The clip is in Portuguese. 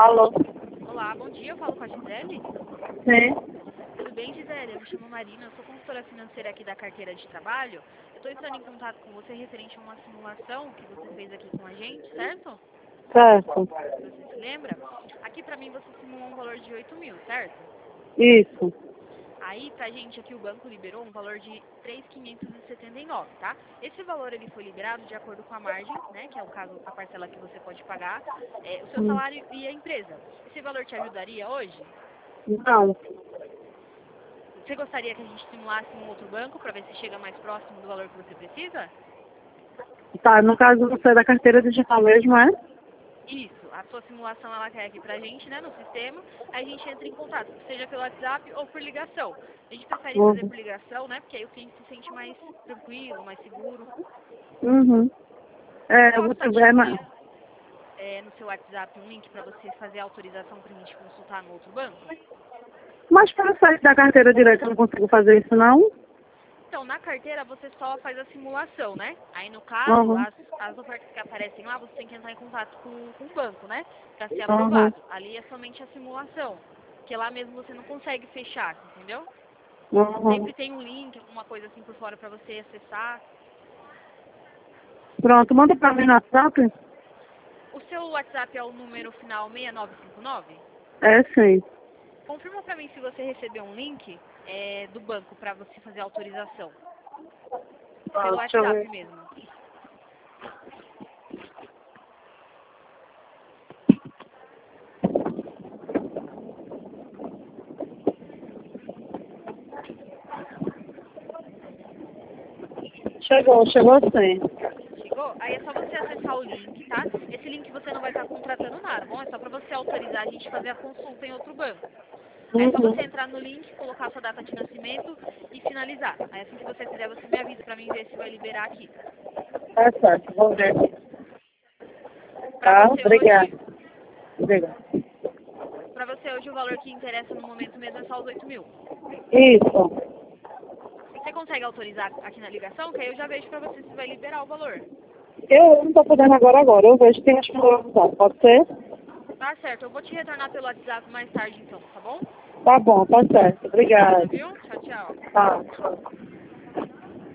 Alô? Olá, bom dia, eu falo com a Gisele. Sim. Tudo bem, Gisele? Eu me chamo Marina, eu sou consultora financeira aqui da carteira de trabalho. Eu estou entrando em contato com você referente a uma simulação que você fez aqui com a gente, certo? Certo. Você se lembra? Aqui pra mim você simulou um valor de 8.000, certo? Isso. Aí pra gente aqui o banco liberou um valor de 3.579, tá? Esse valor ele foi liberado de acordo com a margem, né, que é o caso, a parcela que você pode pagar, o seu Hum. salário e a empresa. Esse valor te ajudaria hoje? Não. Você gostaria que a gente simulasse um outro banco para ver se chega mais próximo do valor que você precisa? Tá, no caso você é da carteira digital mesmo, é? Isso, a sua simulação ela cai aqui pra gente, né, no sistema, aí a gente entra em contato, seja pelo WhatsApp ou por ligação. A gente prefere fazer Uhum. por ligação, né, porque aí o cliente se sente mais tranquilo, mais seguro. Uhum. Eu É, eu posso vou estar te te ver, mas... enviando no seu WhatsApp um link para você fazer a autorização para a gente consultar no outro banco? Mas pelo site da carteira direta eu não consigo fazer isso, não? Então, na carteira você só faz a simulação, né? Aí no caso, Uhum. as ofertas que aparecem lá, você tem que entrar em contato com o banco, né? Para ser Uhum. aprovado. Ali é somente a simulação. Porque lá mesmo você não consegue fechar, entendeu? Uhum. Sempre tem um link, alguma coisa assim por fora para você acessar. Pronto, manda pra mim no WhatsApp. O seu WhatsApp é o número final 6959? É, sim. Confirma para mim se você recebeu um link do banco para você fazer a autorização. Ah, Pelo deixa eu ver. WhatsApp mesmo. Chegou sim. Chegou? Aí é só você acessar o link, tá? Esse link você não vai estar contratando nada, bom? É só para você autorizar a gente fazer a consulta em outro banco. Aí é só Uhum. você entrar no link, colocar a sua data de nascimento e finalizar. Aí assim que você fizer, você me avisa para mim ver se vai liberar aqui. Tá certo, vou ver. Para Tá, você obrigada. hoje, Obrigada. o valor que interessa no momento mesmo é só os 8.000. Isso. Você consegue autorizar aqui na ligação? Que aí eu já vejo para você se vai liberar o valor. Eu não tô podendo agora. Eu vejo que tem que WhatsApp. Pode ser? Tá certo, eu vou te retornar pelo WhatsApp mais tarde então, tá bom? Tá bom, tá certo. Obrigada, Obrigada. viu? Tchau, tchau. Tá.